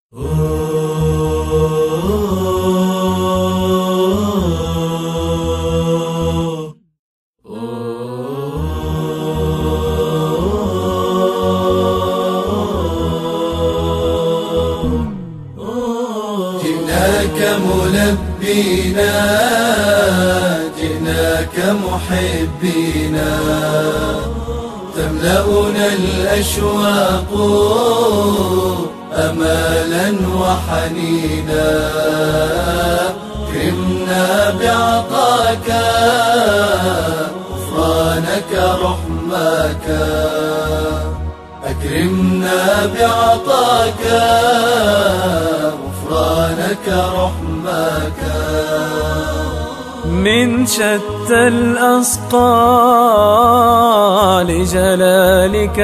جئناك ملبينا، جئناك محبينا، تملأنا الأشواق أمالا وحنينا. كرمنا بعطاك غفرانك رحماك، أكرمنا بعطاك غفرانك رحماك. من شتى الأصقال جلالك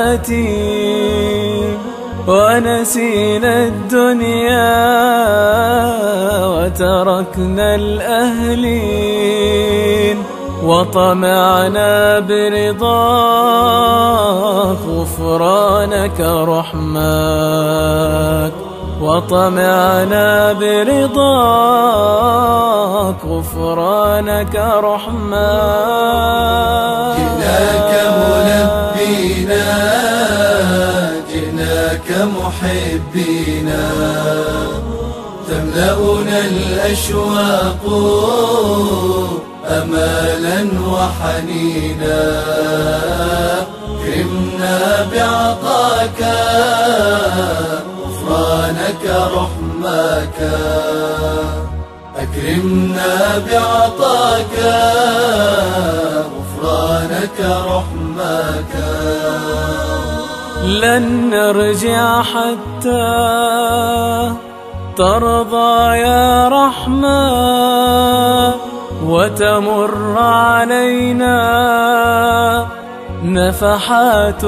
آتي، ونسينا الدنيا وتركنا الأهلين، وطمعنا برضاك غفرانك رحماك، وطمعنا برضاك غفرانك رحماك. جئناك ملبينا، جئناك محبينا، تملأنا الأشواق أمالا وحنينا. كرمنا بعطاك غفرانك رحماك، أكرمنا بعطاك غفرانك رحماك. لن نرجع حتى ترضى يا رحمن، وتمر علينا نفحات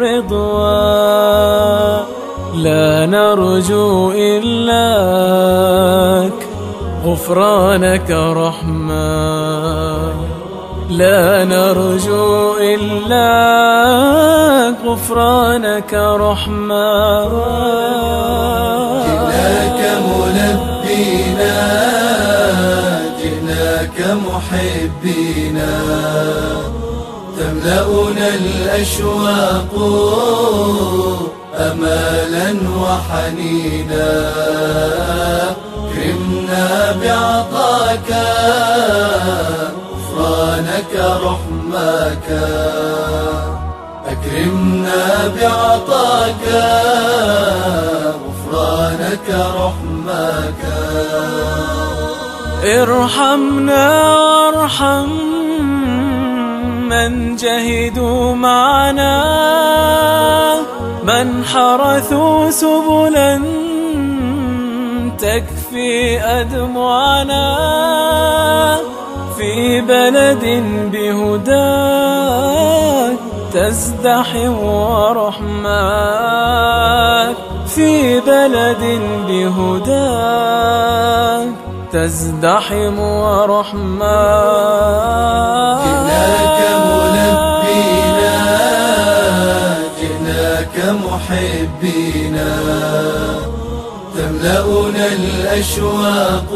الرضوان. لا نرجو إلاك غفرانك رحمن، لا نرجو إلاك غفرانك رحمن. جئناك ملبينا، جئناك محبينا، تملأنا الأشواق أمالا وحنينا. كرمنا بعطاك غفرانك رحماك، أكرمنا بعطاك غفرانك رحماك. ارحمنا وارحم من جهدوا معنا، من حرثوا سبلا تكفي أدمعنا. في بلد بهداك تزدحم ورحماك، في بلد بهداك تزدحم ورحماك. جئناك ملبينا، جئناك محبينا، تملأنا الأشواق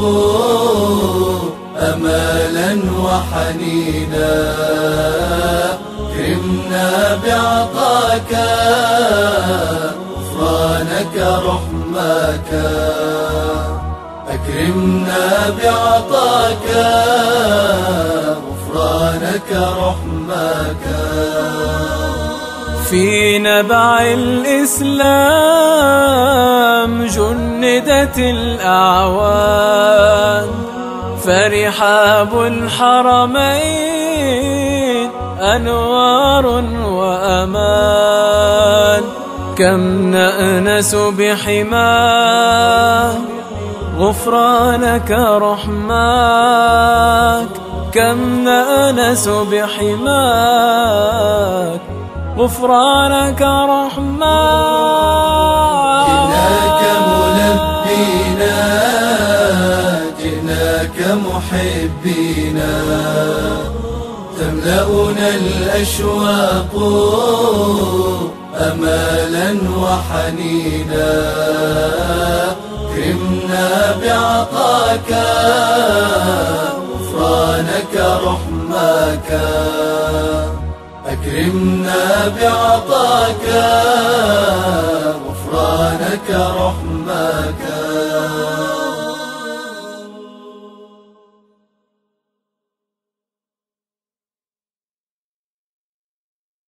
أمالا وحنينا. كرمنا بعطاك غفرانك رحماك، أكرمنا بعطاك غفرانك رحماك. في نبع الإسلام جندت الأعوان، فرحاب الحرمين أنوار وأمان. كم نأنس بحماه غفرانك رحماك، كم نأنس بحماك غفرانك رحماك. جئناك ملبينا، جئناك محبينا، تملأنا الأشواق أمالا وحنينا. أكرمنا بعطاك غفرانك رحماك أكرمنا بعطاك غفرانك رحماك